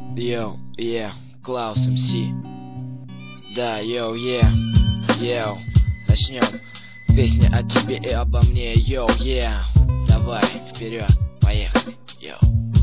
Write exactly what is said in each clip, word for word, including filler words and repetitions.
Йоу, yeah, Клаус эм си. Да, йоу, yeah, йоу. Начнем. Песня о тебе и обо мне, йоу, yeah. Давай, вперед, поехали, йоу.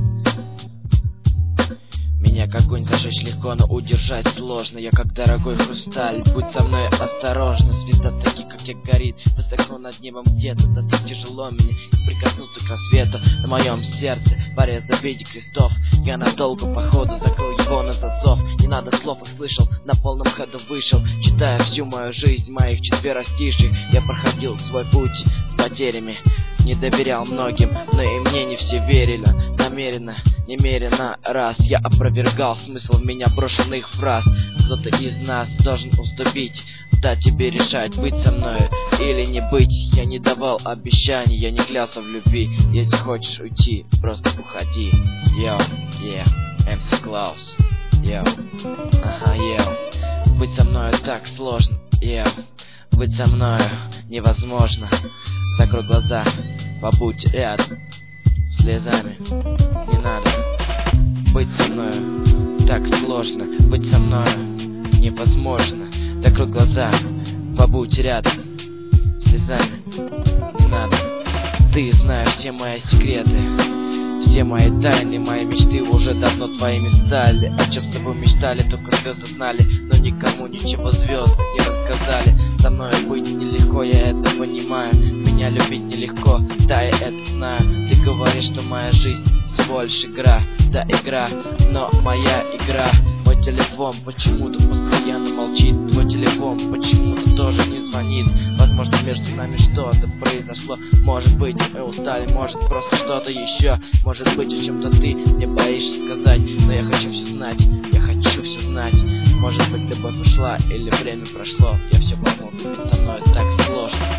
Меня как огонь зажечь легко, но удержать сложно. Я как дорогой хрусталь, будь со мной осторожна. Звезда таких, как я, горит высоко над небом где-то. Да так тяжело мне прикоснуться к рассвету. На моем сердце порезы в виде крестов. Я надолго походу закрыл его на засов. Не надо слов, их слышал, на полном ходу вышел. Читая всю мою жизнь, моих четверостиших, я проходил свой путь с потерями. Не доверял многим, но и мне не все верили. Намеренно, немерено раз я опровергал смысл в меня брошенных фраз. Кто-то из нас должен уступить, дать тебе решать, быть со мною или не быть. Я не давал обещаний, я не клялся в любви. Если хочешь уйти, просто уходи. Йоу, yeah, эм си Клаус. Йоу, ага, йоу. Быть со мною так сложно, йоу. Быть со мною невозможно. Закрой глаза, побудь рядом. Слезами не надо. Быть со мною так сложно. Быть со мною невозможно. Закрой глаза, побудь рядом. Слезами не надо. Ты знаешь все мои секреты, все мои тайны, мои мечты уже давно твоими стали. О чем с тобой мечтали, только звезды знали, но никому ничего звезды не рассказали. Со мной быть нелегко, я это понимаю. Меня любить нелегко, да, я это знаю. Ты говоришь, что моя жизнь всего лишь игра. Да, игра, но моя игра. Мой телефон почему-то постоянно молчит. Твой телефон почему-то тоже не звонит. Возможно, между нами что-то произошло. Может быть, мы устали, может просто что-то еще. Может быть, о чем-то ты не боишься сказать. Но я хочу все знать, я хочу все знать. Может быть, любовь ушла или время прошло. Я все пойму, быть со мной так сложно.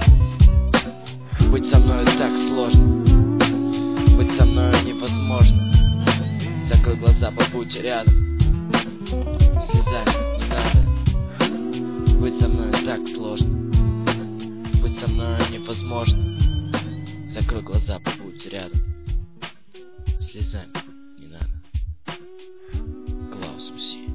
Быть со мной так сложно. Быть со мной невозможно. Закрой глаза, побудь рядом. Слезами не надо. Быть со мной так сложно. Быть со мной невозможно. Закрой глаза, побудь рядом. Слезами не надо. Клаус эм си.